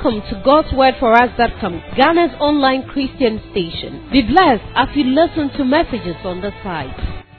Welcome to God's Word for Us.com, Ghana's online Christian station. Be blessed as you listen to messages on the site.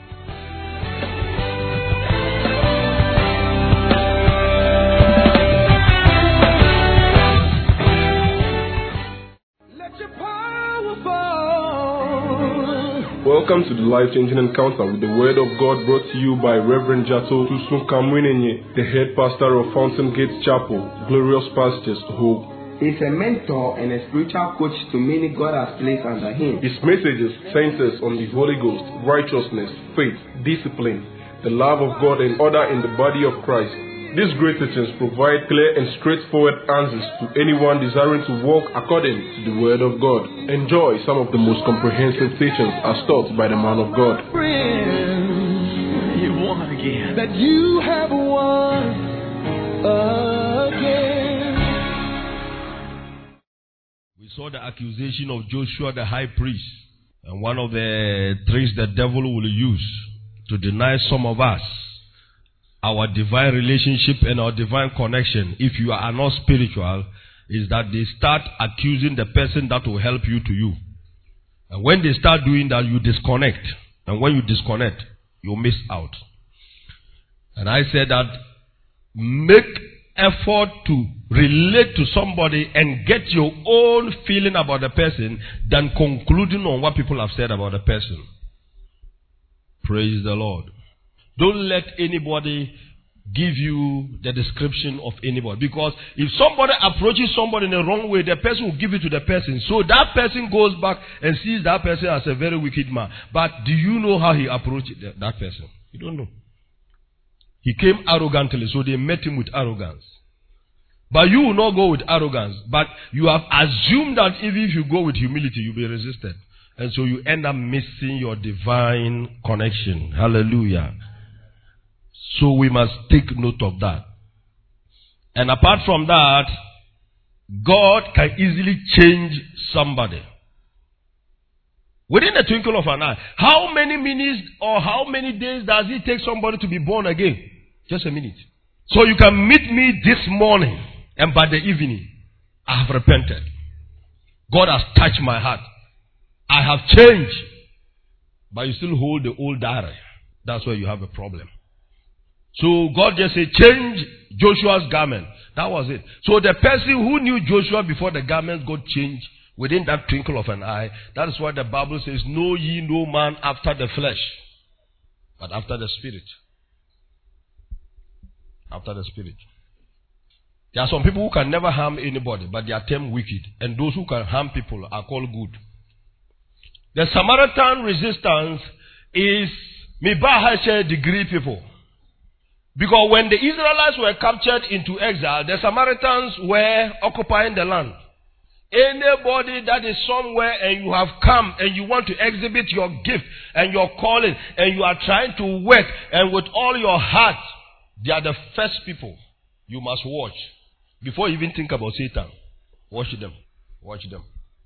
Welcome to the life-changing encounter with the Word of God, brought to you by Reverend Jato Tusun Kamwinenye, the head pastor of Fountain Gate Chapel, Glorious Pastures, Hope. He's a mentor and a spiritual coach to many God has placed under him. His messages centers on the Holy Ghost, righteousness, faith, discipline, the love of God and order in the body of Christ. These great teachings provide clear and straightforward answers to anyone desiring to walk according to the Word of God. Enjoy some of the most comprehensive teachings as taught by the man of God. Friends, you won again. That you have won again. We saw the accusation of Joshua the high priest, and one of the tricks the devil will use to deny some of us our divine relationship and our divine connection, if you are not spiritual, is that they start accusing the person that will help you to you. And when they start doing that, you disconnect. And when you disconnect, you miss out. And I said that make effort to relate to somebody and get your own feeling about the person than concluding on what people have said about the person. Praise the Lord. Don't let anybody give you the description of anybody. Because if somebody approaches somebody in the wrong way, the person will give it to the person. So that person goes back and sees that person as a very wicked man. But do you know how he approached that person? You don't know. He came arrogantly, so they met him with arrogance. But you will not go with arrogance. But you have assumed that even if you go with humility, you'll be resisted. And so you end up missing your divine connection. Hallelujah. So we must take note of that. And apart from that, God can easily change somebody. Within the twinkle of an eye. How many minutes or how many days does it take somebody to be born again? Just a minute. So you can meet me this morning, and by the evening, I have repented. God has touched my heart. I have changed. But you still hold the old diary. That's where you have a problem. So God just said, change Joshua's garment. That was it. So the person who knew Joshua before the garment got changed within that twinkle of an eye. That is why the Bible says, know ye no man after the flesh, but after the spirit. After the spirit. There are some people who can never harm anybody, but they are termed wicked. And those who can harm people are called good. The Samaritan resistance is Mibahashe degree people. Because when the Israelites were captured into exile, the Samaritans were occupying the land. Anybody that is somewhere and you have come and you want to exhibit your gift and your calling and you are trying to work and with all your heart, they are the first people you must watch. Before you even think about Satan, watch them. Watch them.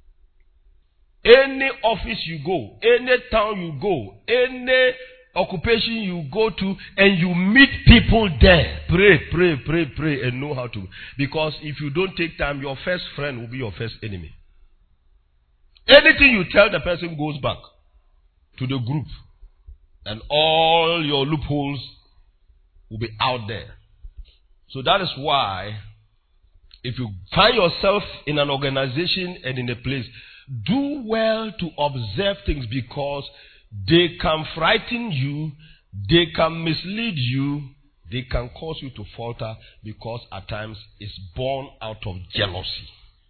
Any office you go, any town you go, any occupation you go to, and you meet people there, pray, and know how to. Because if you don't take time, your first friend will be your first enemy. Anything you tell the person goes back to the group, and all your loopholes will be out there. So that is why, if you find yourself in an organization and in a place, do well to observe things, because they can frighten you, they can mislead you, they can cause you to falter, because at times it's born out of jealousy.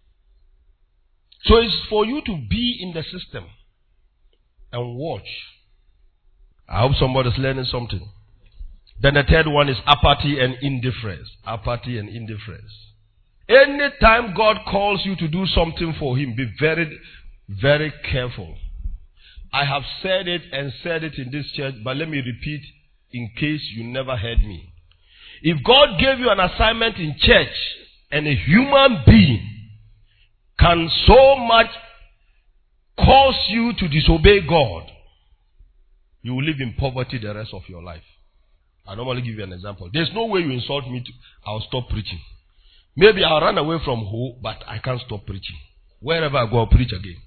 So it's for you to be in the system and watch. I hope somebody's learning something. Then the third one is apathy and indifference. Apathy and indifference. Anytime God calls you to do something for Him, be very, very careful. I have said it and said it in this church, but let me repeat in case you never heard me. If God gave you an assignment in church and a human being can so much cause you to disobey God, you will live in poverty the rest of your life. I normally give you an example. There's no way you insult me, I'll stop preaching. Maybe I'll run away from home, but I can't stop preaching. Wherever I go, I'll preach again.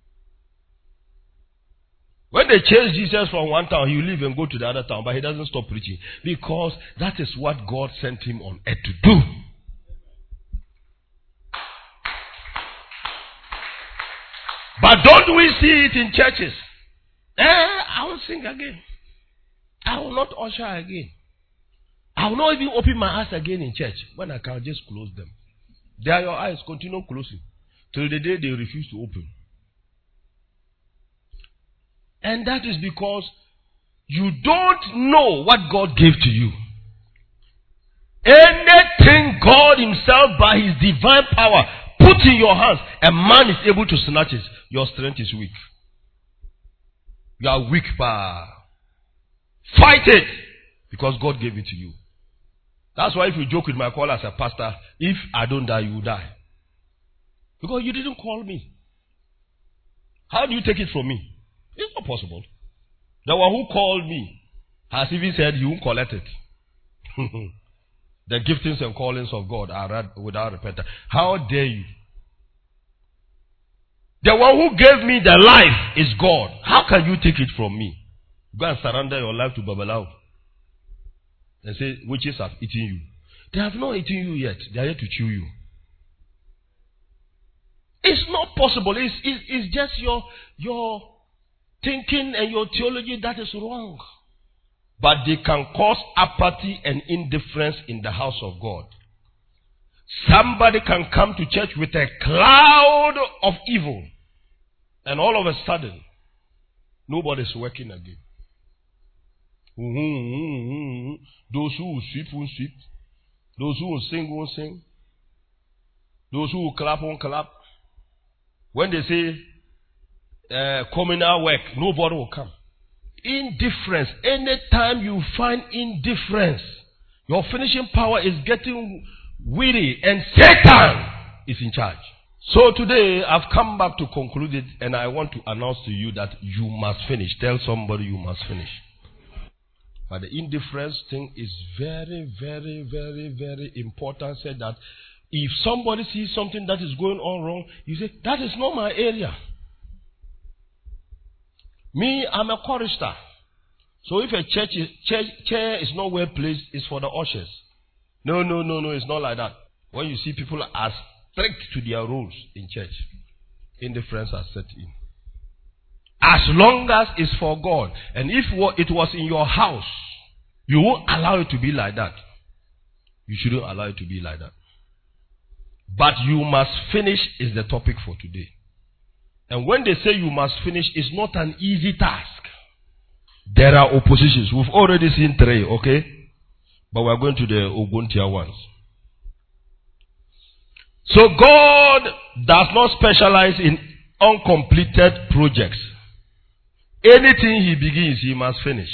When they chase Jesus from one town, he will leave and go to the other town, but he doesn't stop preaching. Because that is what God sent him on earth to do. But don't we see it in churches? I will sing again. I will not usher again. I will not even open my eyes again in church. When I can, just close them. They are your eyes. Continue closing till the day they refuse to open. And that is because you don't know what God gave to you. Anything God himself by his divine power put in your hands, a man is able to snatch it. Your strength is weak. You are weak, pa. Fight it. Because God gave it to you. That's why if you joke with my call as a pastor, if I don't die, you will die. Because you didn't call me. How do you take it from me? It's not possible. The one who called me has even said you won't collect it. The giftings and callings of God are without repentance. How dare you? The one who gave me the life is God. How can you take it from me? Go and surrender your life to Babalawo and say, witches have eaten you. They have not eaten you yet. They are yet to chew you. It's not possible. It's just your thinking and your theology that is wrong. But they can cause apathy and indifference in the house of God. Somebody can come to church with a cloud of evil, and all of a sudden, nobody's working again. Those who will sweep will sweep. Those who will sing will sing. Those who will clap will clap. When they say communal work, nobody will come. Indifference. Anytime you find indifference, your finishing power is getting weary, and Satan is in charge. So today, I've come back to conclude it, and I want to announce to you that you must finish. Tell somebody you must finish. But the indifference thing is very, very, very, very important. Said that if somebody sees something that is going on wrong, you say, that is not my area. Me, I'm a chorister. So if a chair is not well placed, it's for the ushers. No, it's not like that. When you see people are strict to their rules in church, indifference are set in. As long as it's for God, and if it was in your house, you won't allow it to be like that. You shouldn't allow it to be like that. But you must finish is the topic for today. And when they say you must finish, it's not an easy task. There are oppositions. We've already seen 3, okay? But we're going to the Oguntia ones. So God does not specialize in uncompleted projects. Anything he begins, he must finish.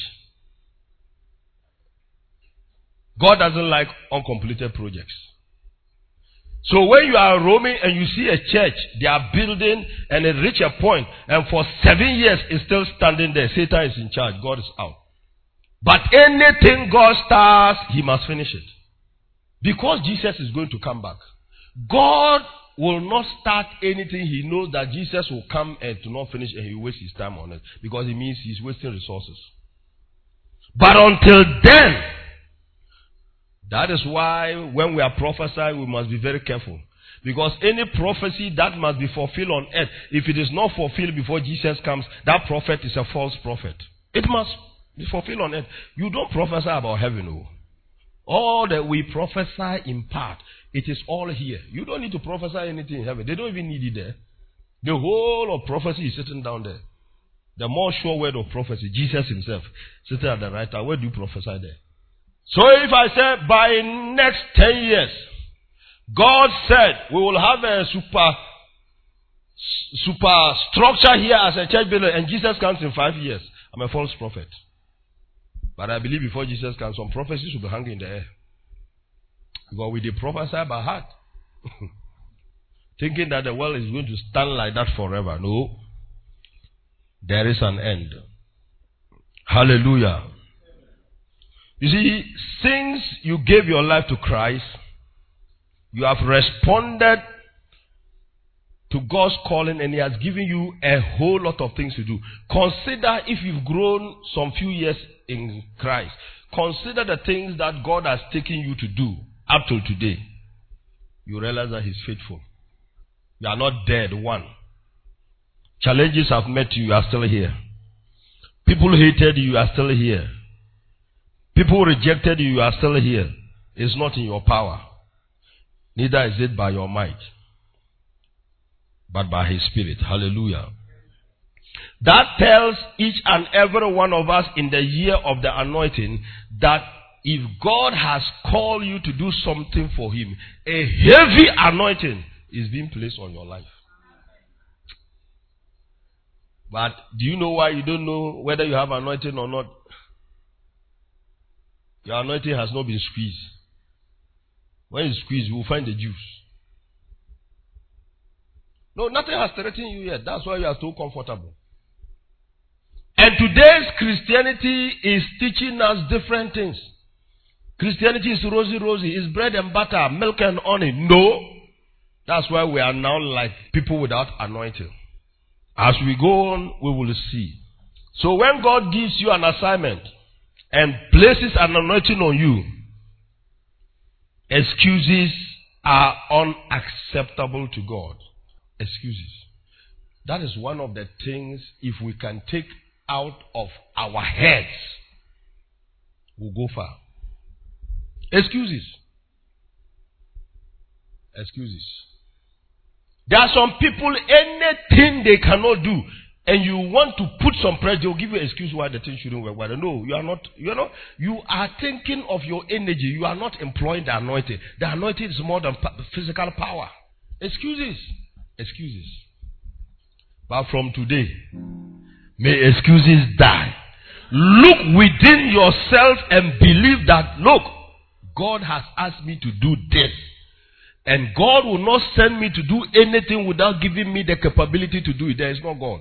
God doesn't like uncompleted projects. So when you are roaming and you see a church, they are building and it reach a point, and for 7 years it's still standing there, Satan is in charge, God is out. But anything God starts, he must finish it. Because Jesus is going to come back. God will not start anything he knows that Jesus will come and to not finish, and he will waste his time on it. Because it means he's wasting resources. But until then, that is why when we are prophesying, we must be very careful. Because any prophecy that must be fulfilled on earth, if it is not fulfilled before Jesus comes, that prophet is a false prophet. It must be fulfilled on earth. You don't prophesy about heaven. No. All that we prophesy in part, it is all here. You don't need to prophesy anything in heaven. They don't even need it there. The whole of prophecy is sitting down there. The more sure word of prophecy, Jesus himself, sitting at the right hand. Where do you prophesy there? So if I say by next 10 years, God said we will have a super structure here as a church building, and Jesus comes in 5 years, I'm a false prophet. But I believe before Jesus comes, some prophecies will be hanging in the air. Because we did prophesy by heart. Thinking that the world is going to stand like that forever. No. There is an end. Hallelujah. You see, since you gave your life to Christ, You have responded to God's calling, and He has given you a whole lot of things to do. Consider if you've grown some few years in Christ. Consider the things that God has taken you to do up till today. You realize that He's faithful. You are not dead, one. Challenges have met you, you are still here. People hated you, you are still here. People rejected you, you are still here. It's not in your power. Neither is it by your might, but by His Spirit. Hallelujah. That tells each and every one of us in the year of the anointing that if God has called you to do something for Him, a heavy anointing is being placed on your life. But do you know why you don't know whether you have anointing or not? Your anointing has not been squeezed. When it's squeezed, you will find the juice. No, nothing has threatened you yet. That's why you are so comfortable. And today's Christianity is teaching us different things. Christianity is rosy, it's bread and butter, milk and honey. No. That's why we are now like people without anointing. As we go on, we will see. So when God gives you an assignment and places an anointing on you, excuses are unacceptable to God. Excuses. That is one of the things, if we can take out of our heads, we'll go far. Excuses. Excuses. There are some people, anything they cannot do, and you want to put some pressure, they'll give you an excuse why the thing shouldn't work. Well, no, you are not. You are thinking of your energy. You are not employing the anointing. The anointing is more than physical power. Excuses. Excuses. But from today, may excuses die. Look within yourself and believe that, look, God has asked me to do this. And God will not send me to do anything without giving me the capability to do it. There is no God.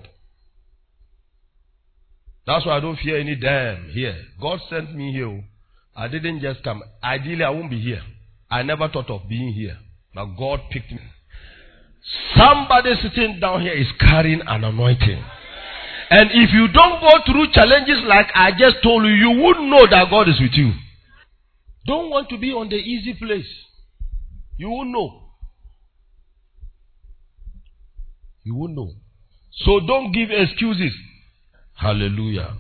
That's why I don't fear any damn here. God sent me here. I didn't just come. Ideally, I won't be here. I never thought of being here. But God picked me. Somebody sitting down here is carrying an anointing. And if you don't go through challenges like I just told you, you wouldn't know that God is with you. Don't want to be on the easy place. You won't know. You won't know. So don't give excuses. Hallelujah.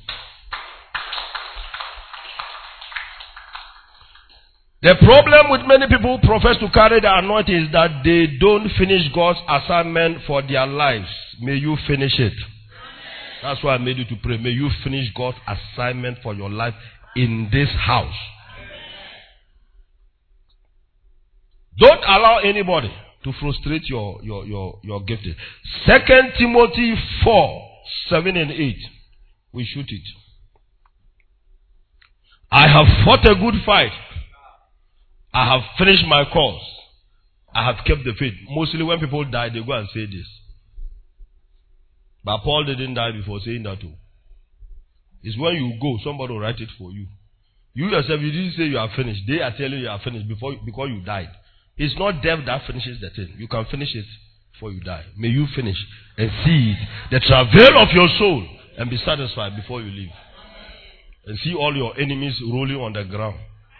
The problem with many people who profess to carry the anointing is that they don't finish God's assignment for their lives. May you finish it. That's why I made you to pray. May you finish God's assignment for your life in this house. Don't allow anybody to frustrate your gifting. 2 Timothy 4:7-8. We shoot it. I have fought a good fight. I have finished my course. I have kept the faith. Mostly when people die, they go and say this. But Paul didn't die before saying that too. It's when you go, somebody will write it for you. You yourself, you didn't say you are finished. They are telling you are finished because you died. It's not death that finishes the thing. You can finish it before you die. May you finish and see the travail of your soul and be satisfied before you leave. And see all your enemies rolling on the ground.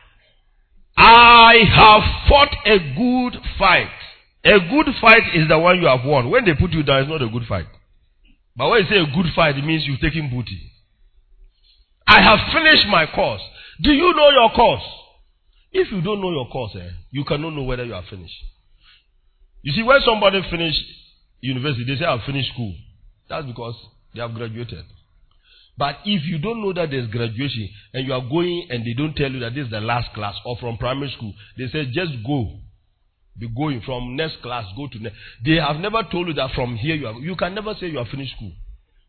I have fought a good fight. A good fight is the one you have won. When they put you down, it's not a good fight. But when you say a good fight, it means you've taken booty. I have finished my course. Do you know your course? If you don't know your course, you cannot know whether you are finished. You see, when somebody finished university, they say, I've finished school. That's because they have graduated. But if you don't know that there's graduation, and you are going and they don't tell you that this is the last class, or from primary school, they say, just go. Be going from next class, go to next. They have never told you that from here you can never say you have finished school.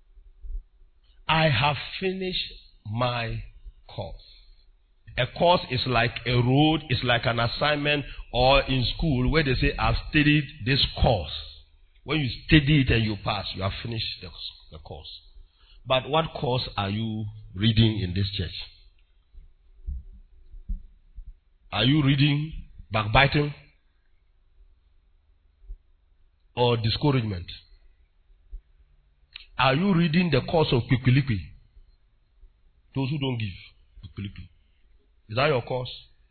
I have finished my course. A course is like a road, it's like an assignment, or in school where they say, I've studied this course. When you study it and you pass, you have finished the course. But what course are you reading in this church? Are you reading backbiting? or discouragement? Are you reading the course of Kwikwilikwi? Those who don't give Kwikwilikwi. Is that your course?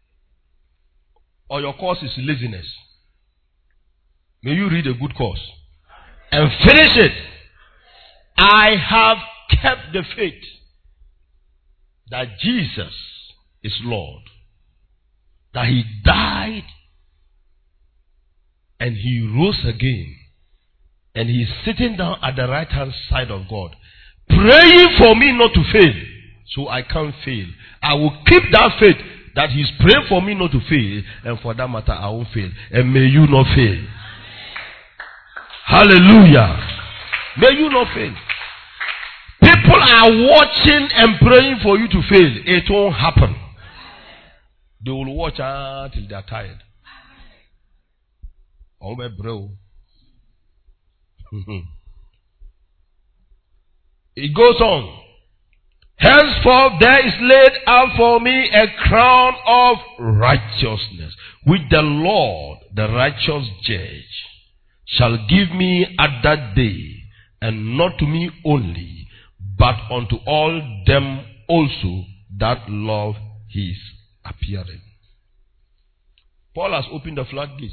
Or your course is laziness? May you read a good course and finish it. I have kept the faith that Jesus is Lord, that He died and He rose again, and He is sitting down at the right hand side of God, praying for me not to fail, so I can't fail. I will keep that faith that He's praying for me not to fail, and for that matter I won't fail, and may you not fail. Hallelujah. May you not fail. People are watching and praying for you to fail. It won't happen. They will watch until they are tired. Oh my bro. It goes on. Henceforth there is laid up for me a crown of righteousness, which the Lord, the righteous judge, shall give me at that day, and not to me only, but unto all them also that love His appearing. Paul has opened the floodgates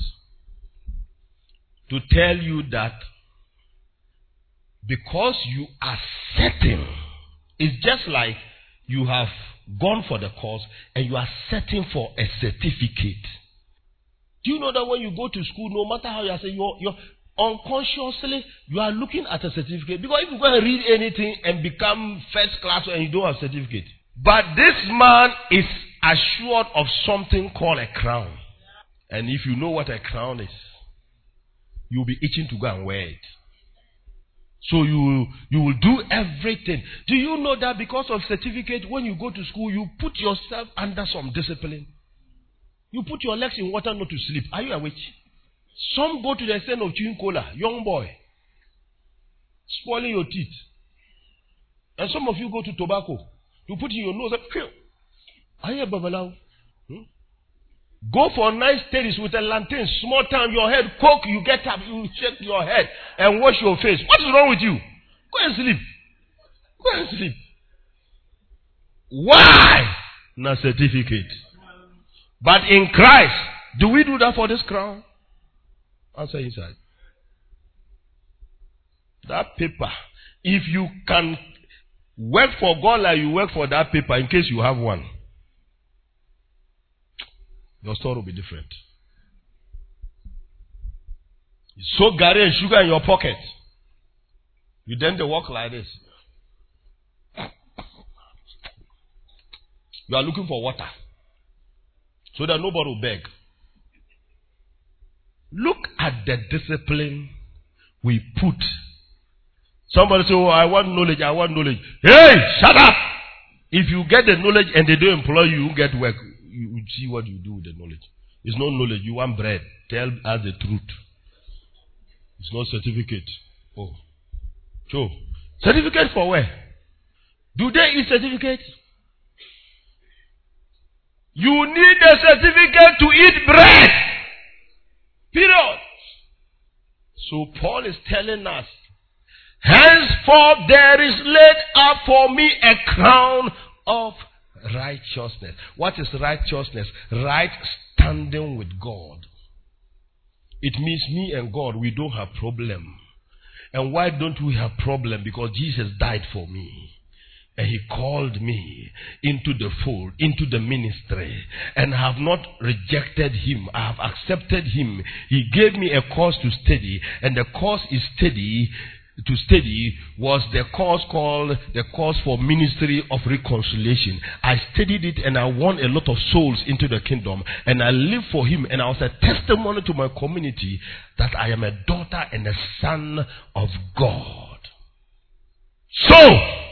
to tell you that because you are certain, it's just like you have gone for the course and you are searching for a certificate. Do you know that when you go to school, no matter how you are saying, you're unconsciously, you are looking at a certificate. Because if you go and read anything and become first class and you don't have a certificate. But this man is assured of something called a crown. And if you know what a crown is, you'll be itching to go and wear it. So you will do everything. Do you know that because of certificate, when you go to school, you put yourself under some discipline? You put your legs in water not to sleep. Are you awake? Some go to the extent of chewing cola. Young boy. Spoiling your teeth. And some of you go to tobacco. You put in your nose. Are you a babalau? Go for nice studies with a lantern. Small time, your head coke. You get up, you shake your head and wash your face. What is wrong with you? Go and sleep. Go and sleep. Why? No certificate. But in Christ, do we do that for this crown? Answer inside. That paper, if you can work for God like you work for that paper, in case you have one, your story will be different. You soak garri and sugar in your pocket. You then they walk like this. You are looking for water, so that nobody will beg. Look at the discipline we put. Somebody say, oh, I want knowledge, I want knowledge. Hey, shut up! If you get the knowledge and they don't employ you, you get work. You see what you do with the knowledge. It's not knowledge, you want bread. Tell us the truth. It's not certificate. Oh. So, certificate for where? Do they eat certificate? You need a certificate to eat bread. Period. So Paul is telling us, henceforth there is laid up for me a crown of righteousness. What is righteousness? Right standing with God. It means me and God, we don't have problem. And why don't we have problem? Because Jesus died for me. And He called me into the fold, into the ministry. And I have not rejected Him. I have accepted Him. He gave me a course to study. And the course to study was the course called the course for ministry of reconciliation. I studied it and I won a lot of souls into the kingdom. And I lived for Him. And I was a testimony to my community that I am a daughter and a son of God. So,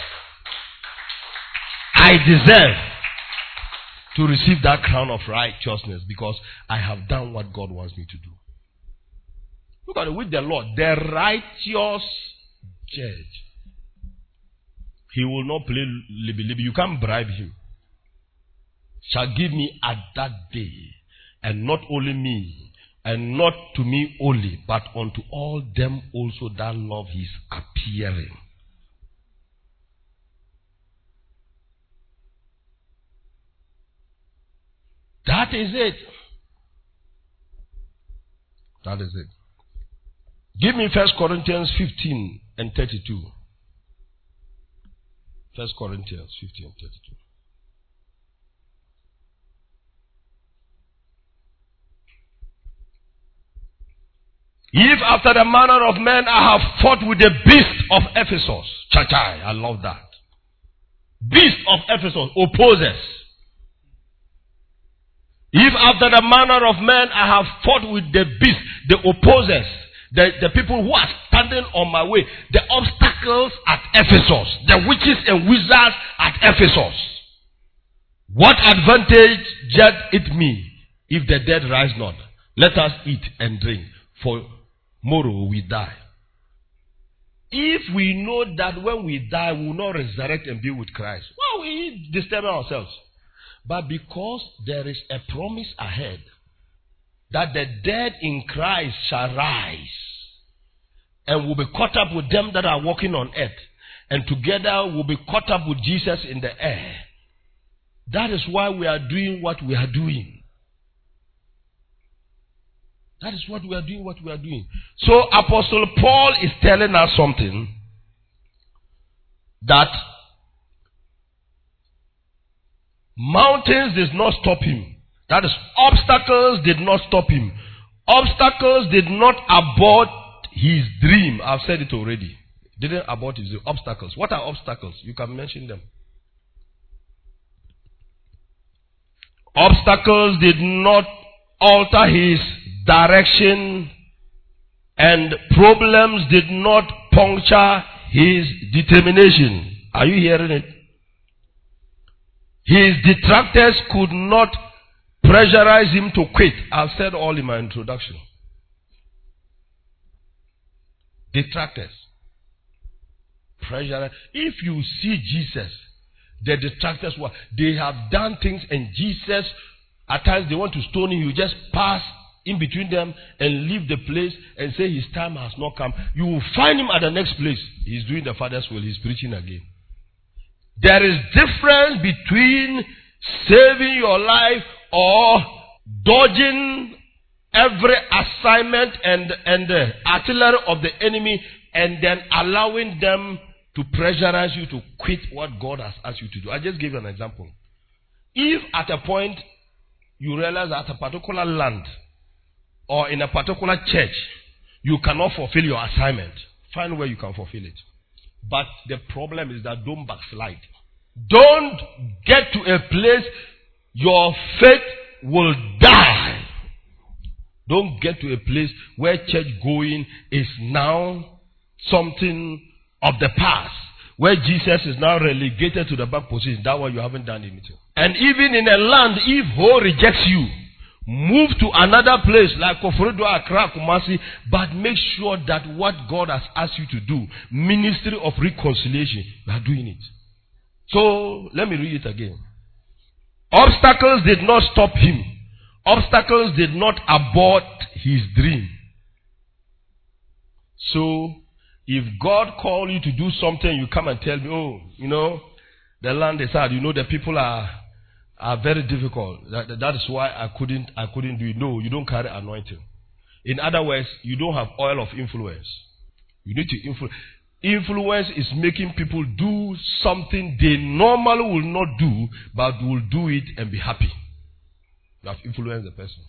I deserve to receive that crown of righteousness because I have done what God wants me to do. Look at it with the Lord, the righteous judge. He will not play libby. You can't bribe Him. Shall give me at that day, and not only me, And not to me only, but unto all them also that love his appearing. That is it. That is it. Give me 1 Corinthians 15 and 32. 1 Corinthians 15 and 32. If after the manner of men I have fought with the beast of Ephesus. Chachai, I love that. Beast of Ephesus opposes. If after the manner of men I have fought with the beast, the opposers, the people who are standing on my way, the obstacles at Ephesus, the witches and wizards at Ephesus. What advantage judge it me if the dead rise not? Let us eat and drink, for tomorrow we die. If we know that when we die we will not resurrect and be with Christ, why we disturb ourselves? But because there is a promise ahead that the dead in Christ shall rise and will be caught up with them that are walking on earth, and together will be caught up with Jesus in the air. That is why we are doing what we are doing. That is what we are doing, what we are doing. So Apostle Paul is telling us something that mountains did not stop him. That is, obstacles did not stop him. Obstacles did not abort his dream. I've said it already. Didn't abort his dream. Obstacles. What are obstacles? You can mention them. Obstacles did not alter his direction, and problems did not puncture his determination. Are you hearing it? His detractors could not pressurize him to quit. I've said all in my introduction. Detractors. Pressure. If you see Jesus, the detractors were, they have done things, and Jesus, at times they want to stone him. You just pass in between them and leave the place and say his time has not come. You will find him at the next place. He's doing the Father's will. He's preaching again. There is difference between saving your life or dodging every assignment and the artillery of the enemy, and then allowing them to pressurize you to quit what God has asked you to do. I just gave you an example. If at a point you realize that at a particular land or in a particular church you cannot fulfill your assignment, find where you can fulfill it. But the problem is that don't backslide. Don't get to a place your faith will die. Don't get to a place where church going is now something of the past, where Jesus is now relegated to the back position. That way you haven't done anything. And even in a land, if Ho rejects you, move to another place like Koforidua, Accra, Kumasi, but make sure that what God has asked you to do, ministry of reconciliation, you are doing it. So let me read it again. Obstacles did not stop him. Obstacles did not abort his dream. So if God called you to do something, you come and tell me, oh, you know, the land is hard. You know, the people are very difficult. That is why I couldn't do it. No, you don't carry anointing. In other words, you don't have oil of influence. You need to influence. Influence is making people do something they normally will not do, but will do it and be happy. You have influenced the person.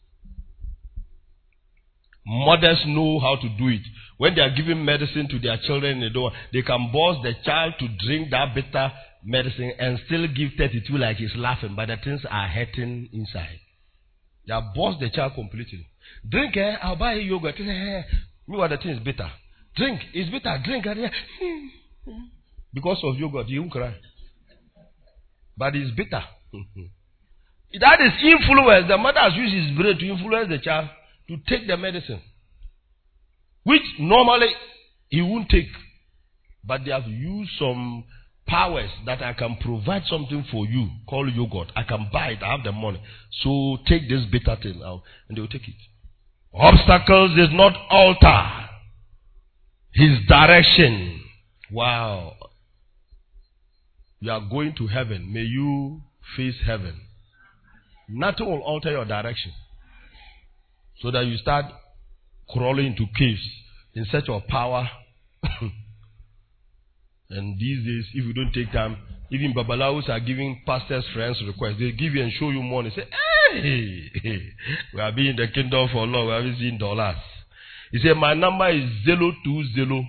Mothers know how to do it. When they are giving medicine to their children, they can force the child to drink that bitter medicine and still give 32 like he's laughing, but the things are hurting inside. They have bossed the child completely. Drink, I'll buy you yogurt. Me what the thing is bitter. Drink, it's bitter. Drink. Because of yogurt, you won't cry. But it's bitter. That is influence. The mother has used his brain to influence the child to take the medicine, which normally he won't take. But they have used some powers that I can provide something for you called yogurt. I can buy it. I have the money. So take this bitter thing out, and they will take it. Obstacles does not alter his direction. Wow. You are going to heaven. May you face heaven. Nothing will alter your direction. So that you start crawling into caves in search of power. And these days, if you don't take time, even Babalawos are giving pastors' friends requests. They give you and show you money. Say, hey, we are being in the kingdom for long. We haven't seen dollars. He said, my number is 020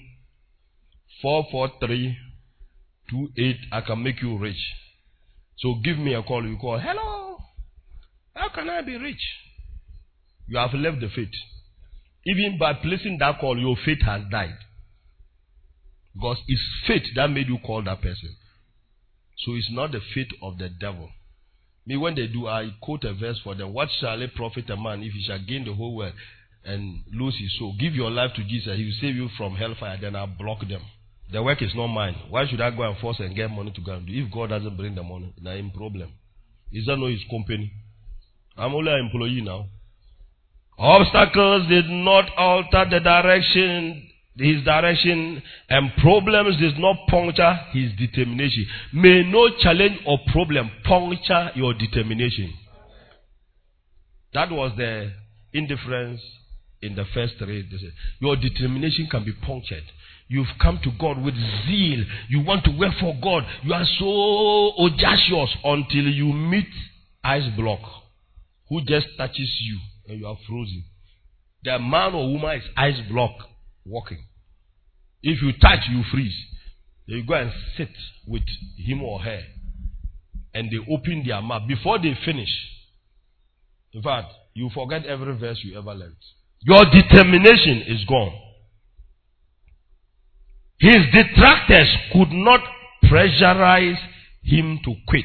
443 28. I can make you rich. So give me a call. You call, hello. How can I be rich? You have left the faith. Even by placing that call, your faith has died. Because it's faith that made you call that person. So it's not the faith of the devil. Me, when they do, I quote a verse for them. What shall it profit a man if he shall gain the whole world and lose his soul? Give your life to Jesus. He will save you from hellfire. Then I'll block them. The work is not mine. Why should I go and force and get money to go and do? If God doesn't bring the money, then I'm in problem. Is that not his company? I'm only an employee now. Obstacles did not alter the direction, his direction, and problems did not puncture his determination. May no challenge or problem puncture your determination. That was the indifference in the first three. Your determination can be punctured. You've come to God with zeal. You want to work for God. You are so audacious until you meet ice block who just touches you and you are frozen. The man or woman is ice block walking. If you touch, you freeze. Then you go and sit with him or her and they open their mouth. Before they finish, in fact, you forget every verse you ever learned. Your determination is gone. His detractors could not pressurize him to quit.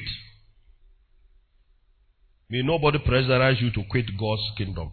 May nobody pressurize you to quit God's kingdom.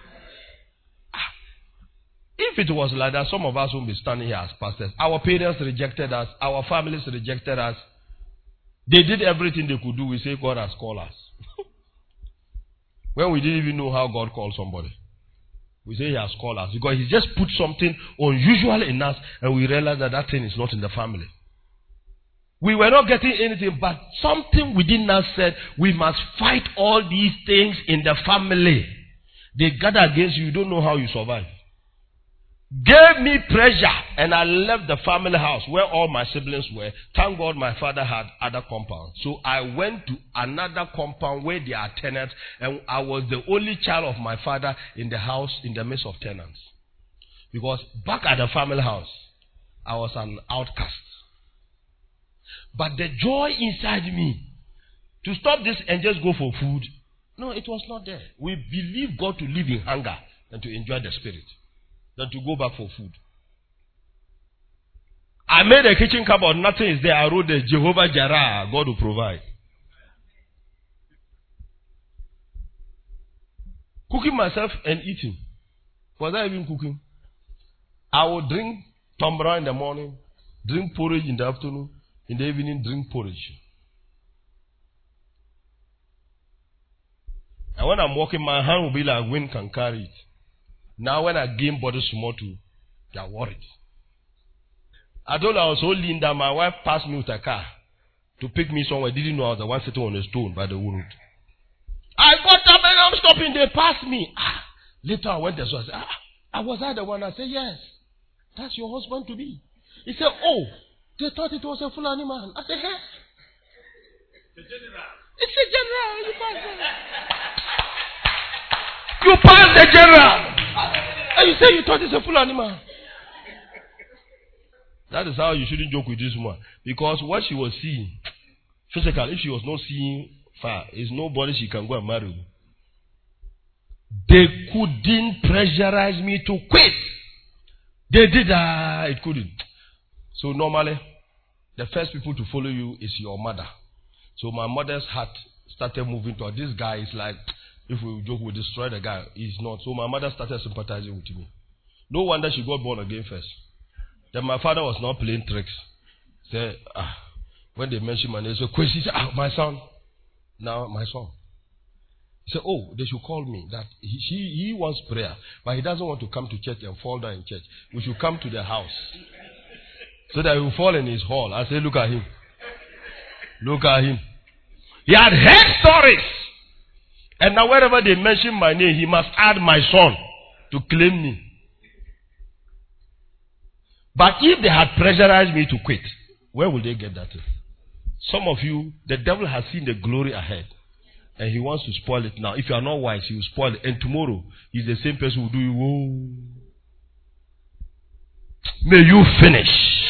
If it was like that, some of us won't be standing here as pastors. Our parents rejected us. Our families rejected us. They did everything they could do. We say God has called us. When we didn't even know how God called somebody. We say he has called us. Because he just put something unusual in us and we realized that that thing is not in the family. We were not getting anything, but something within us said, we must fight all these things in the family. They gather against you. You don't know how you survive. Gave me pressure and I left the family house where all my siblings were. Thank God my father had other compounds. So I went to another compound where there are tenants and I was the only child of my father in the house in the midst of tenants. Because back at the family house, I was an outcast. But the joy inside me to stop this and just go for food, no, it was not there. We believe God to live in hunger and to enjoy the spirit than to go back for food. I made a kitchen cupboard, nothing is there. I wrote the Jehovah Jireh, God will provide. Cooking myself and eating. Was I even cooking? I would drink tumbler in the morning, drink porridge in the afternoon, in the evening drink porridge. And when I'm walking, my hand will be like wind can carry it. Now when I gain body small too, they are worried. I told her I was so lean that my wife passed me with a car to pick me somewhere. Didn't know I was the one sitting on a stone by the wood. I got up and I'm stopping. They passed me. Later I went there. So I said, was I the one? I said, yes. That's your husband to be. He said, oh, they thought it was a Fulani man. I said, hey. The general. It's a general. You passed it. You passed the general. And you say you thought it's a Fulani man. That is how you shouldn't joke with this woman. Because what she was seeing, physical, if she was not seeing far, is nobody she can go and marry. They couldn't pressurize me to quit. They did that, it couldn't. So normally, the first people to follow you is your mother. So my mother's heart started moving to her. This guy is like, if we joke, we destroy the guy. He's not. So my mother started sympathizing with me. No wonder she got born again first. Then my father was not playing tricks. Say, when they mentioned my name, so Kwesi said, my son. Now my son. He said, oh, they should call me. That he wants prayer, but he doesn't want to come to church and fall down in church. We should come to the house so that he will fall in his hall. I said, look at him. Look at him. He had heard stories. And now wherever they mention my name, he must add my son to claim me. But if they had pressurized me to quit, where will they get that to? Some of you, the devil has seen the glory ahead. And he wants to spoil it now. If you are not wise, he will spoil it. And tomorrow, he's the same person who will do you. Whoa. May you finish.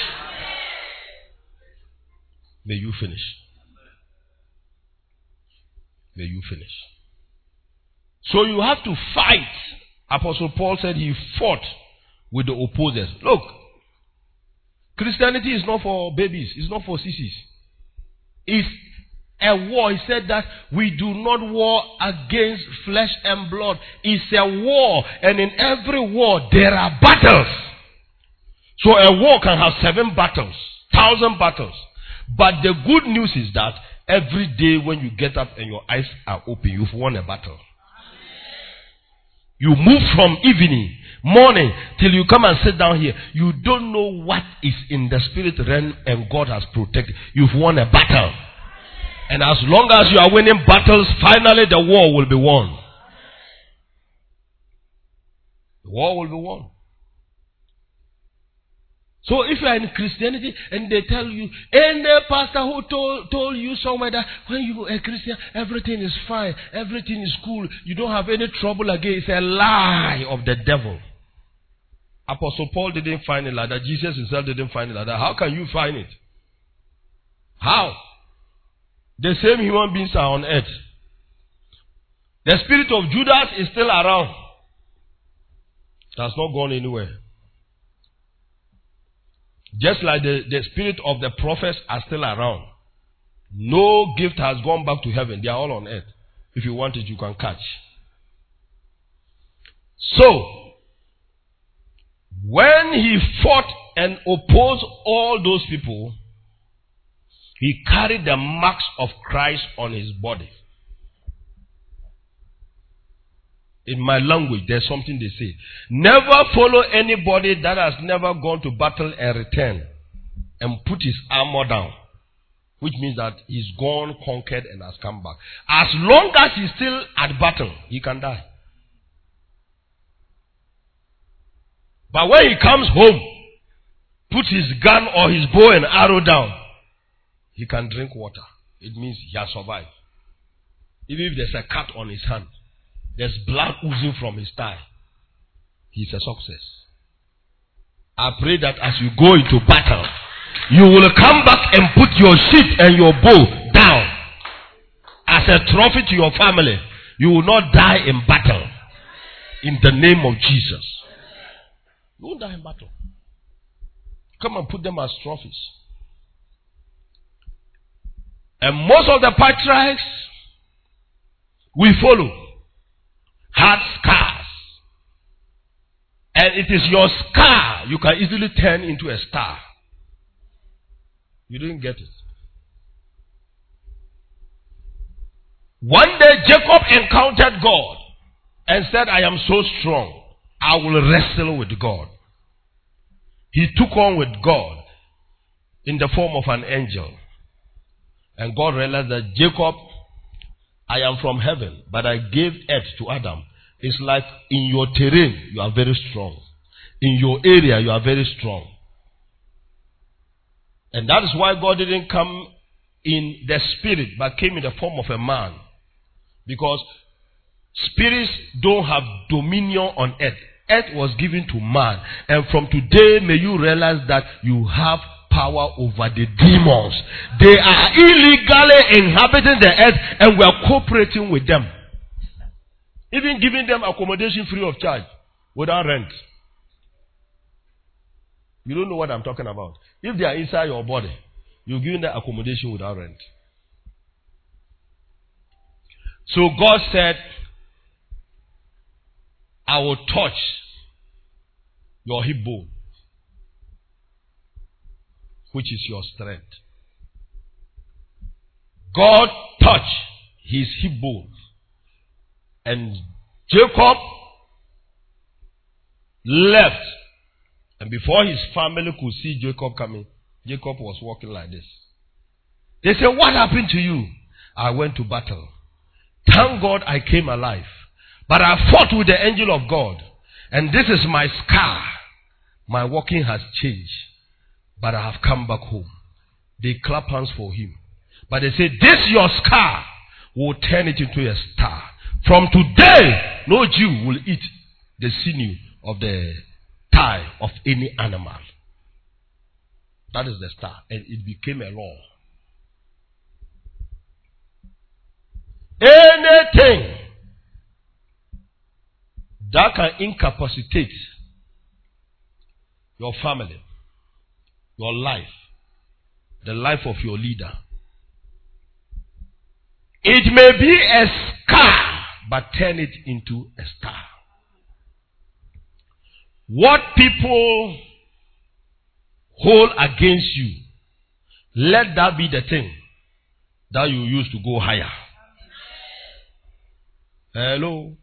May you finish. May you finish. So you have to fight. Apostle Paul said he fought with the opposers. Look, Christianity is not for babies. It's not for sissies. It's a war. He said that we do not war against flesh and blood. It's a war. And in every war, there are battles. So a war can have 7 battles, 1,000 battles. But the good news is that every day when you get up and your eyes are open, you've won a battle. You move from evening, morning, till you come and sit down here. You don't know what is in the spirit realm and God has protected. You've won a battle. And as long as you are winning battles, finally the war will be won. The war will be won. So if you are in Christianity and they tell you, and the pastor who told you somewhere that when you are a Christian, everything is fine, everything is cool, you don't have any trouble again, it's a lie of the devil. Apostle Paul didn't find it like that. Jesus himself didn't find it like that. How can you find it? How? The same human beings are on earth. The spirit of Judas is still around. It has not gone anywhere. Just like the spirit of the prophets are still around. No gift has gone back to heaven. They are all on earth. If you want it, you can catch. So, when he fought and opposed all those people, he carried the marks of Christ on his body. In my language, there's something they say. Never follow anybody that has never gone to battle and returned and put his armor down. Which means that he's gone, conquered, and has come back. As long as he's still at battle, he can die. But when he comes home, puts his gun or his bow and arrow down, he can drink water. It means he has survived. Even if there's a cut on his hand, there's blood oozing from his thigh, he's a success. I pray that as you go into battle, you will come back and put your sheath and your bow down as a trophy to your family. You will not die in battle. In the name of Jesus. You won't die in battle. Come and put them as trophies. And most of the patriarchs we follow had scars. And it is your scar you can easily turn into a star. You didn't get it. One day Jacob encountered God and said, I am so strong, I will wrestle with God. He took on with God in the form of an angel. And God realized that Jacob, I am from heaven, but I gave earth to Adam. It's like in your terrain, you are very strong. In your area, you are very strong. And that is why God didn't come in the spirit, but came in the form of a man. Because spirits don't have dominion on earth. Earth was given to man. And from today, may you realize that you have power over the demons. They are illegally inhabiting the earth and we are cooperating with them. Even giving them accommodation free of charge without rent. You don't know what I'm talking about. If they are inside your body, you're giving them accommodation without rent. So God said, I will touch your hip bone, which is your strength. God touched his hip bone And Jacob left. And before his family could see Jacob coming, Jacob was walking like this. They said, what happened to you? I went to battle. Thank God I came alive. But I fought with the angel of God. And this is my scar. My walking has changed. But I have come back home. They clap hands for him. But they say, this your scar will turn it into a star. From today, no Jew will eat the sinew of the thigh of any animal. That is the star. And it became a law. Anything that can incapacitate your family, your life, the life of your leader, it may be a scar, but turn it into a star. What people hold against you, let that be the thing that you use to go higher. Hello?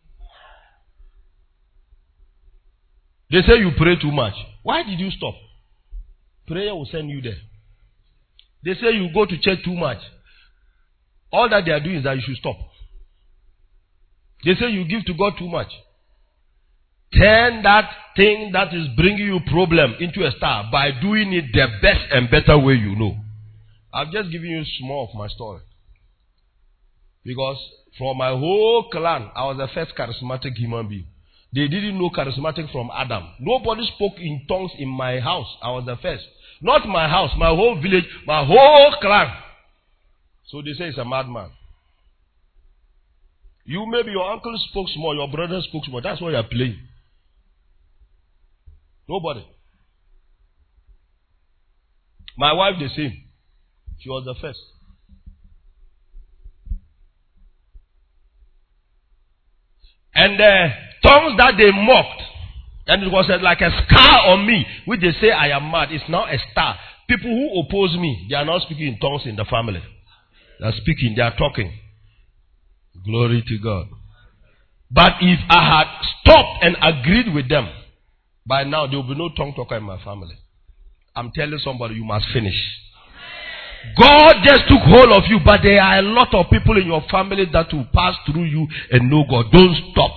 They say you pray too much. Why did you stop? Prayer will send you there. They say you go to church too much. All that they are doing is that you should stop. They say you give to God too much. Turn that thing that is bringing you problem into a star by doing it the best and better way you know. I've just given you small of my story. Because from my whole clan, I was the first charismatic human being. They didn't know charismatic from Adam. Nobody spoke in tongues in my house. I was the first. Not my house, my whole village, my whole clan. So they say it's a madman. You, maybe your uncle spoke small, your brother spoke small. That's why you are playing. Nobody. My wife the same. She was the first. And the tongues that they mocked, and it was like a scar on me, which they say I am mad. It's now a star. People who oppose me, they are not speaking in tongues in the family. They are speaking, they are talking. Glory to God. But if I had stopped and agreed with them, by now there will be no tongue talker in my family. I'm telling somebody, you must finish. God just took hold of you, but there are a lot of people in your family that will pass through you and know God. Don't stop.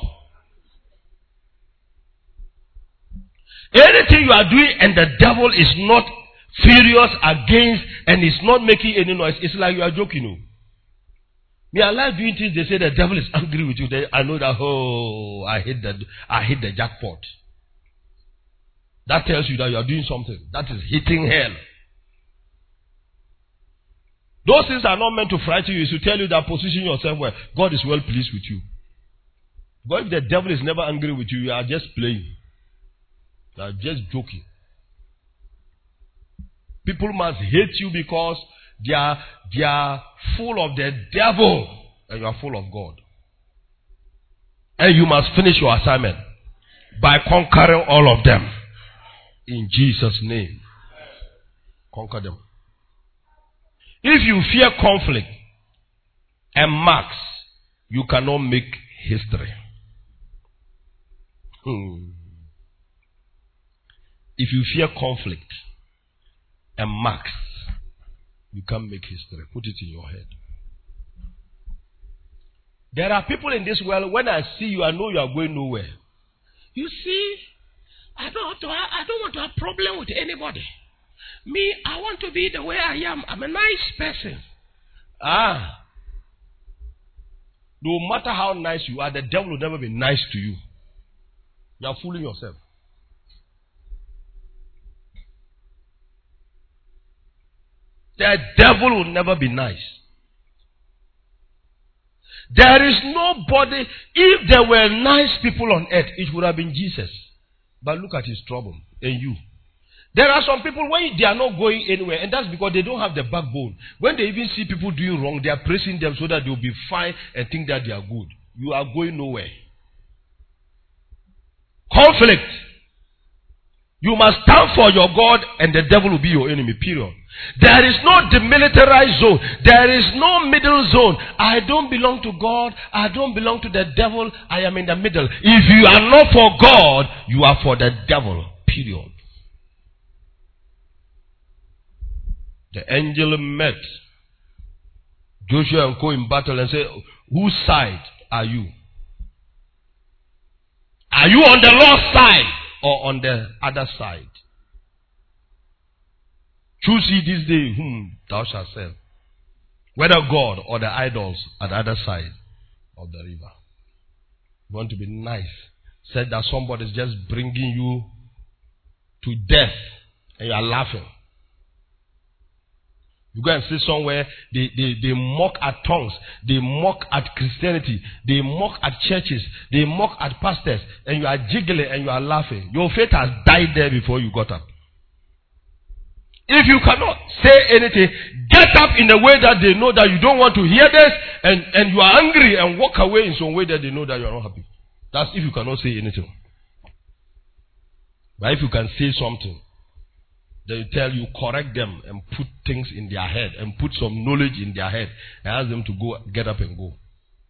Anything you are doing and the devil is not furious against and is not making any noise, it's like you are joking. Me, I like doing things, they say the devil is angry with you. I know that, oh, I hit the jackpot. That tells you that you are doing something. That is hitting hell. Those things are not meant to frighten you. It's to tell you that position yourself where God is well pleased with you. But if the devil is never angry with you, you are just playing. You are just joking. People must hate you because they are full of the devil and you are full of God. And you must finish your assignment by conquering all of them. In Jesus' name. Conquer them. If you fear conflict and marks, you cannot make history. If you fear conflict and marks, you can't make history. Put it in your head. There are people in this world, when I see you, I know you are going nowhere. You see, I don't want to have problem with anybody. Me, I want to be the way I am. I'm a nice person. No matter how nice you are, the devil will never be nice to you. You are fooling yourself. The devil will never be nice. There is nobody, if there were nice people on earth, it would have been Jesus. But look at his trouble and you. There are some people when they are not going anywhere, and that's because they don't have the backbone. When they even see people doing wrong, they are praising them so that they will be fine and think that they are good. You are going nowhere. Conflict. You must stand for your God and the devil will be your enemy, period. There is no demilitarized zone. There is no middle zone. I don't belong to God. I don't belong to the devil. I am in the middle. If you are not for God, you are for the devil, period. The angel met Joshua and Co in battle and said, whose side are you? Are you on the Lord's side or on the other side? Choose ye this day whom thou shalt serve, whether God or the idols at the other side of the river. You want to be nice. Said that somebody is just bringing you to death and you are laughing. You go and sit somewhere, they mock at tongues, they mock at Christianity, they mock at churches, they mock at pastors, and you are jiggling and you are laughing. Your faith has died there before you got up. If you cannot say anything, get up in a way that they know that you don't want to hear this, and you are angry and walk away in some way that they know that you are not happy. That's if you cannot say anything. But if you can say something, they will tell you, correct them and put things in their head and put some knowledge in their head and ask them to go, get up and go.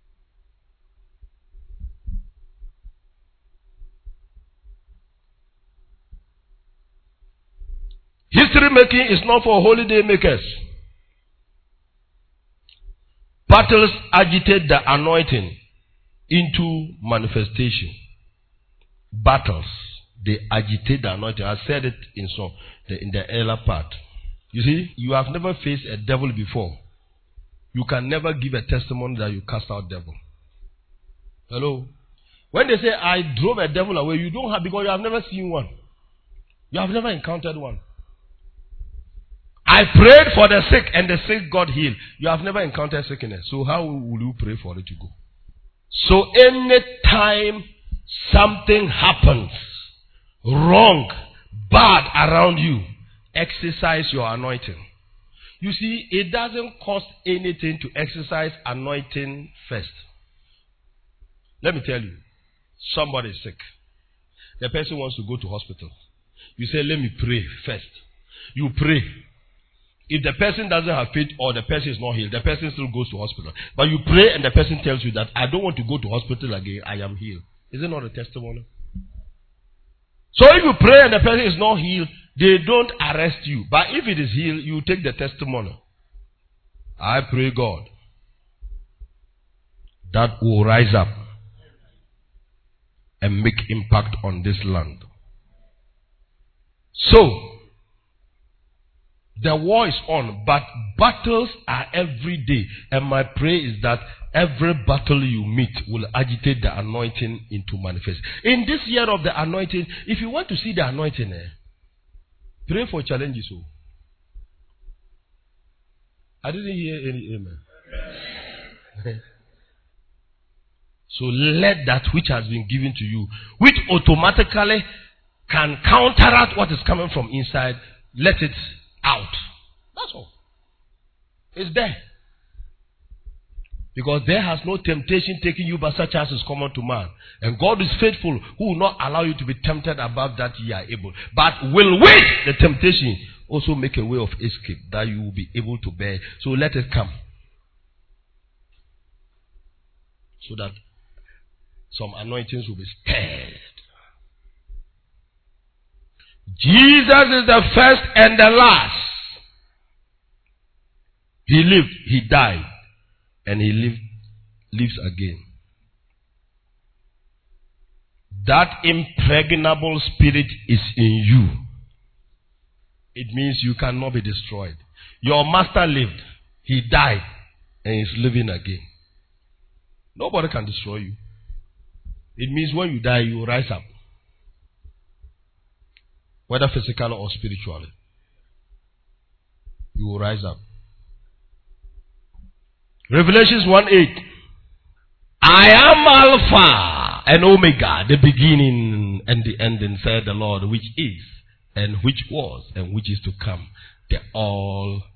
History making is not for holiday makers. Battles agitate the anointing into manifestation. Battles, they agitate the anointing. I said it in the earlier part. You see, you have never faced a devil before. You can never give a testimony that you cast out devil. Hello? When they say, I drove a devil away, you don't have, because you have never seen one. You have never encountered one. I prayed for the sick and the sick got healed. You have never encountered sickness. So how will you pray for it to go? So anytime something happens wrong, bad around you, exercise your anointing. You see, it doesn't cost anything to exercise anointing first. Let me tell you, somebody is sick. The person wants to go to hospital. You say, let me pray first. You pray. If the person doesn't have faith or the person is not healed, the person still goes to hospital. But you pray and the person tells you that I don't want to go to hospital again, I am healed. Is it not a testimony? So if you pray and the person is not healed, they don't arrest you. But if it is healed, you take the testimony. I pray God that will rise up and make impact on this land. So, the war is on, but battles are every day. And my prayer is that every battle you meet will agitate the anointing into manifest. In this year of the anointing, if you want to see the anointing, pray for challenges. I didn't hear any amen. So let that which has been given to you, which automatically can counteract what is coming from inside, let it out. That's all. It's there. Because there has no temptation taking you but such as is common to man. And God is faithful, who will not allow you to be tempted above that ye are able. But will with the temptation also make a way of escape that you will be able to bear. So let it come. So that some anointings will be stirred. Jesus is the first and the last. He lived, he died, and he lives again. That impregnable spirit is in you. It means you cannot be destroyed. Your master lived, he died, and is living again. Nobody can destroy you. It means when you die, you will rise up. Whether physically or spiritually. You will rise up. Revelations 1:8. I am Alpha and Omega, the beginning and the ending, said the Lord, which is, and which was, and which is to come, the Almighty.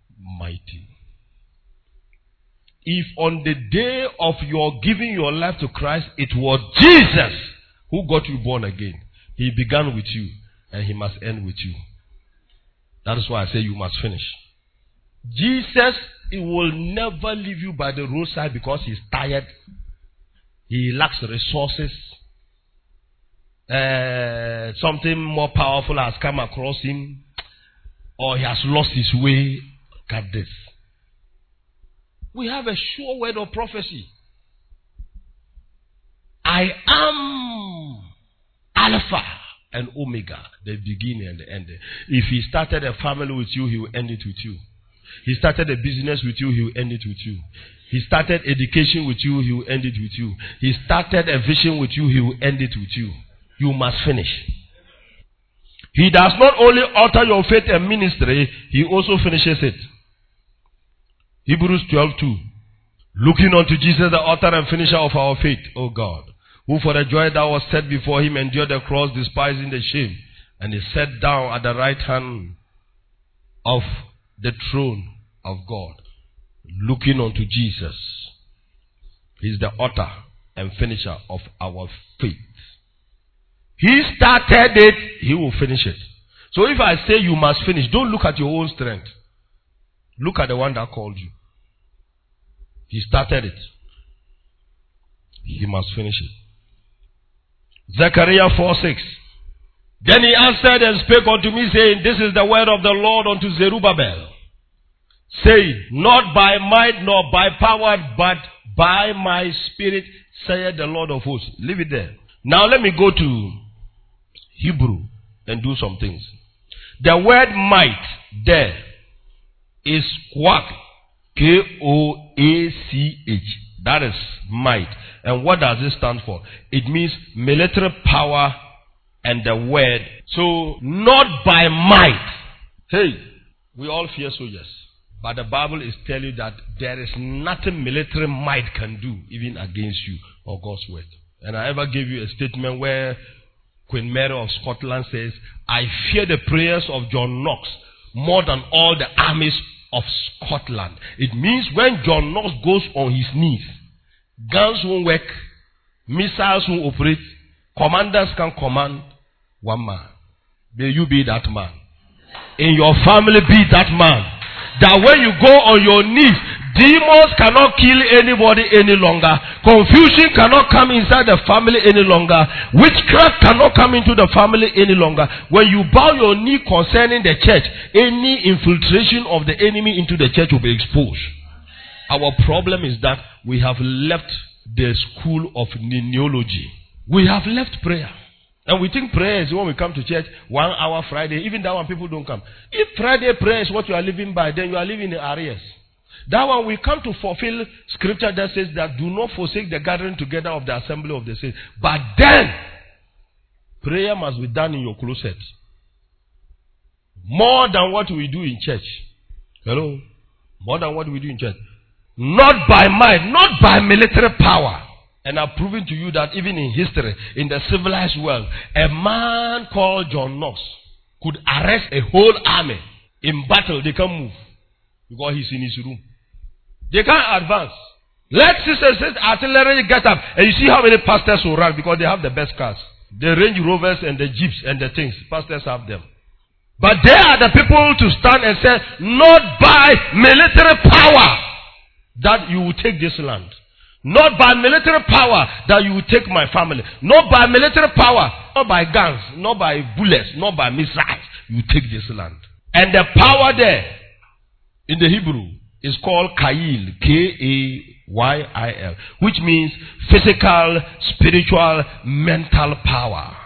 If on the day of your giving your life to Christ, it was Jesus who got you born again, he began with you. and he must end with you. That is why I say you must finish. Jesus, he will never leave you by the roadside because he's tired. He lacks resources. Something more powerful has come across him, or he has lost his way. Look at this. We have a sure word of prophecy. I am Alpha and Omega, the beginning and the end. If he started a family with you, he will end it with you. He started a business with you, he will end it with you. He started education with you, he will end it with you. He started a vision with you, he will end it with you. You must finish. He does not only alter your faith and ministry, he also finishes it. Hebrews 12:2. Looking unto Jesus, the author and finisher of our faith, O God, who for the joy that was set before him endured the cross, despising the shame, and is set down at the right hand of the throne of God. Looking unto Jesus. He is the author and finisher of our faith. He started it, he will finish it. So if I say you must finish, don't look at your own strength. Look at the one that called you. He started it. He must finish it. Zechariah 4:6. Then he answered and spake unto me, saying, This is the word of the Lord unto Zerubbabel, saying, Not by might nor by power, but by my spirit, saith the Lord of hosts. Leave it there. Now let me go to Hebrew and do some things. The word might there is quack. K-O-A-C-H. That is might. And what does it stand for? It means military power and the word. So, not by might. Hey, we all fear soldiers. But the Bible is telling you that there is nothing military might can do, even against you or God's word. And I ever gave you a statement where Queen Mary of Scotland says, I fear the prayers of John Knox more than all the armies of Scotland. It means when John Knox goes on his knees, guns won't work, missiles won't operate, commanders can command one man. May you be that man. In your family, be that man. That when you go on your knees, demons cannot kill anybody any longer. Confusion cannot come inside the family any longer. Witchcraft cannot come into the family any longer. When you bow your knee concerning the church, any infiltration of the enemy into the church will be exposed. Our problem is that we have left the school of neology. We have left prayer. And we think prayer is when we come to church, 1 hour Friday. Even that one, people don't come. If Friday prayer is what you are living by, then you are living in arrears. That one, we come to fulfill scripture that says that do not forsake the gathering together of the assembly of the saints. But then, prayer must be done in your closet. More than what we do in church. Hello? More than what we do in church. Not by might, not by military power. And I've proven to you that even in history, in the civilized world, a man called John Knox could arrest a whole army. In battle, they can't move because he's in his room. They can't advance. Let sisters artillery get up, and you see how many pastors will run because they have the best cars. The Range Rovers and the Jeeps and the things. Pastors have them. But they are the people to stand and say, not by military power that you will take this land. Not by military power that you will take my family. Not by military power. Not by guns. Not by bullets. Not by missiles. You take this land. And the power there in the Hebrew is called Kayil. K-A-Y-I-L. Which means physical, spiritual, mental power.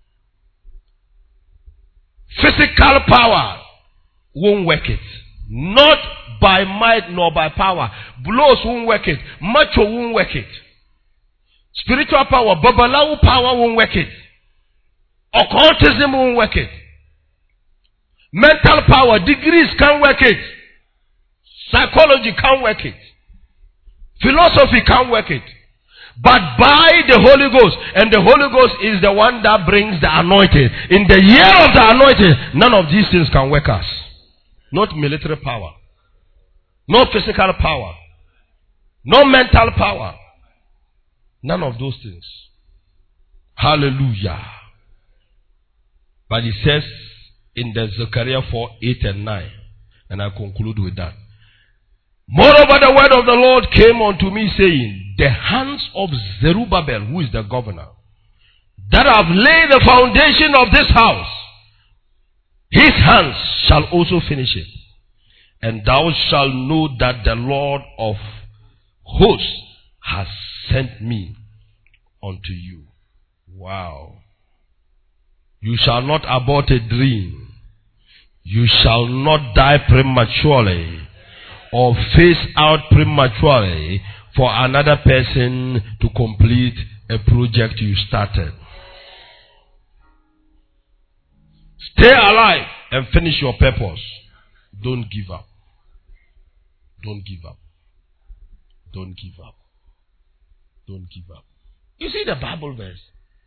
Physical power won't work it. Not by might nor by power. Blows won't work it. Macho won't work it. Spiritual power, Babalawo power won't work it. Occultism won't work it. Mental power, degrees can't work it. Psychology can't work it. Philosophy can't work it. But by the Holy Ghost, and the Holy Ghost is the one that brings the anointing. In the year of the anointing, none of these things can work us. Not military power. No physical power. No mental power. None of those things. Hallelujah. But it says in the Zechariah 4:8 and 9, and I conclude with that. Moreover, the word of the Lord came unto me, saying, the hands of Zerubbabel, who is the governor, that have laid the foundation of this house, his hands shall also finish it. And thou shalt know that the Lord of hosts has sent me unto you. Wow. You shall not abort a dream. You shall not die prematurely or phase out prematurely for another person to complete a project you started. Stay alive and finish your purpose. Don't give up. Don't give up. Don't give up. Don't give up. You see the Bible verse.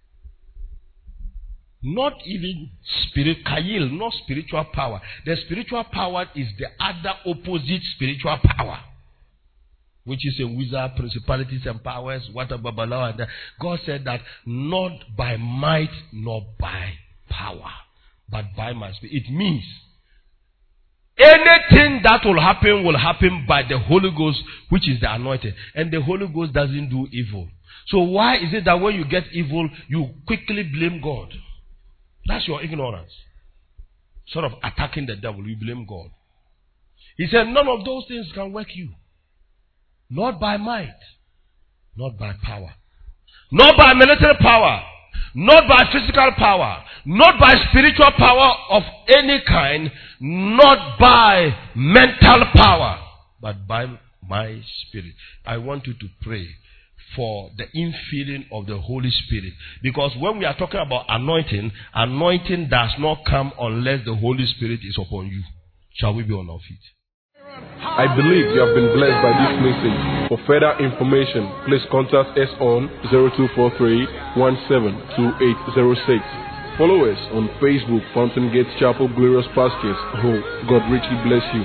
Not even Kail, not spiritual power. The spiritual power is the other opposite spiritual power, which is a wizard, principalities and powers, whatever. God said that not by might nor by power, but by my spirit. It means anything that will happen by the Holy Ghost, which is the anointing. And the Holy Ghost doesn't do evil. So why is it that when you get evil, you quickly blame God? That's your ignorance. Sort of attacking the devil, you blame God. He said, none of those things can work you. Not by might, not by power, not by military power, not by physical power, not by spiritual power of any kind, not by mental power, but by my spirit. I want you to pray for the infilling of the Holy Spirit. Because when we are talking about anointing, anointing does not come unless the Holy Spirit is upon you. Shall we be on our feet? I believe you have been blessed by this message. For further information, please contact us on 0243-172806. Follow us on Facebook, Fountain Gate Chapel Glorious Pastures. Oh, God richly bless you.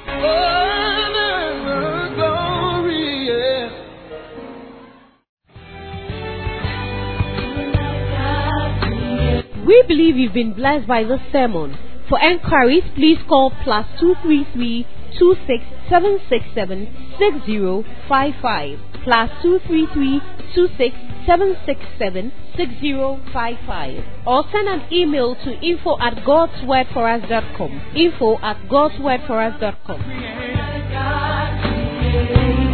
We believe you've been blessed by this sermon. For enquiries, please call +233 26767 6055 +233 26767 6055, or send an email to info@godswordforus.com. info@godswordforus.com.